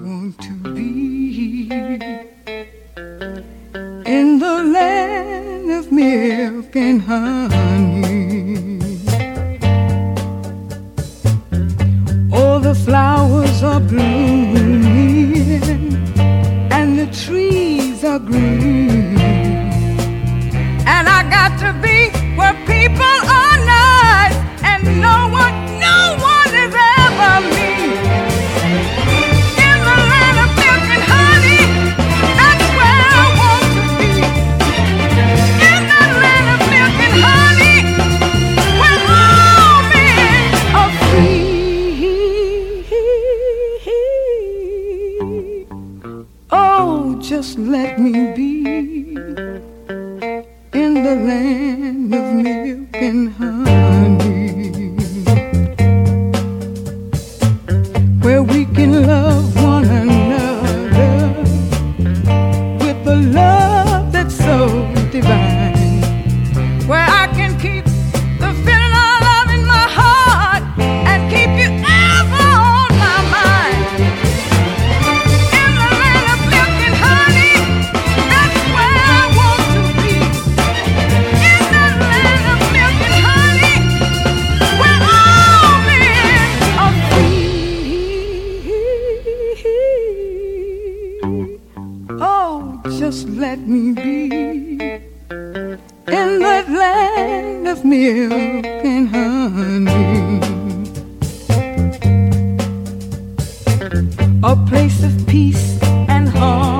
want to be in the land of milk and honey. All the flowers are blooming and the trees are green, and I got to be where people are nice and no one is ever mean. In the land of milk and honey, that's where I want to be. In the land of milk and honey, where all men are free. Oh, just let me be in the land of milk and honey, where we can love one another with a love that's so divine, where I can keep the feeling of love in my heart and keep you ever on my mind. In the land of milk and honey, that's where I want to be. In the land of milk and honey, where all men are free. Oh, just let me be in that land of milk and honey, a place of peace and harmony.